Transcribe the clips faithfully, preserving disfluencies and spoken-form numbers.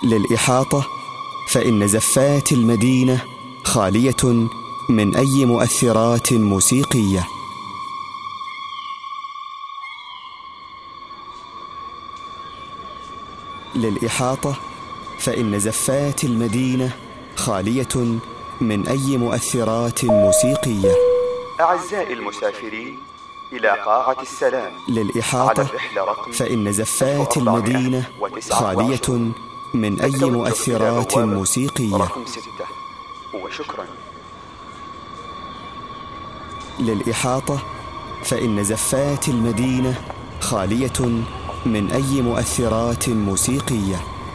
للإحاطة فإن زفات المدينة خالية من أي مؤثرات موسيقية. للإحاطة فإن زفات المدينة خالية من أي مؤثرات موسيقية. أعزائي المسافرين إلى قاعة السلام، للإحاطة فإن زفات المدينة خالية من أي مؤثرات موسيقية. رقم ستة، وشكرا. للإحاطة فإن زفات المدينة خالية من أي مؤثرات موسيقية.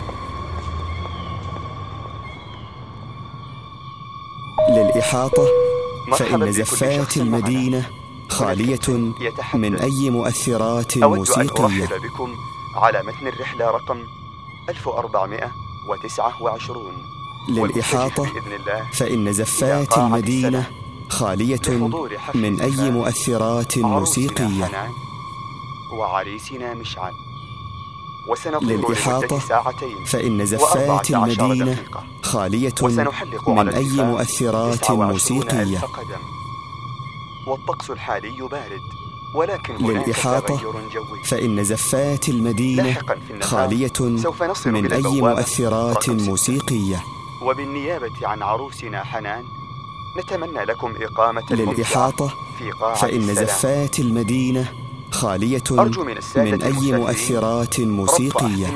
للإحاطة فإن زفات المدينة خالية من أي مؤثرات موسيقية. أود أن أرحب بكم على متن الرحلة رقم ألف وأربعمائة وتسعة وعشرين. للإحاطة فإن زفات المدينة خالية من أي مؤثرات موسيقية. وعريسنا مشعل، للإحاطة فإن زفات المدينة خالية من أي مؤثرات موسيقية. والطقس الحالي بارد، ولكن للإحاطة فإن زفات المدينة خالية من أي مؤثرات موسيقية. وبالنيابة عن عروسنا حنان نتمنى لكم إقامة للإحاطة فإن زفات المدينة خالية من, من أي مؤثرات موسيقية.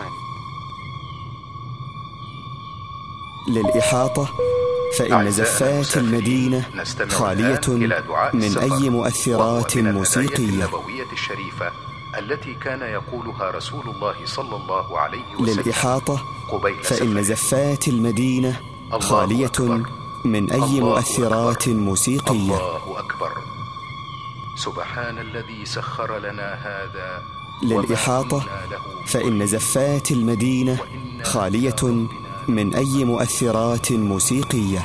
للإحاطة فإن زفات المدينة خالية من أي مؤثرات موسيقية. الشريفة التي كان يقولها رسول الله صلى الله عليه وسلم. للإحاطة فإن زفات المدينة خالية من أي مؤثرات موسيقية. الله أكبر. سبحان الذي سخر لنا هذا. للإحاطة فإن زفات المدينة خالية من أي مؤثرات موسيقية.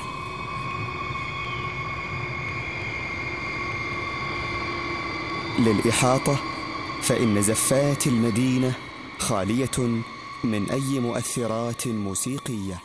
للإحاطة فإن زفات المدينة خالية من أي مؤثرات موسيقية.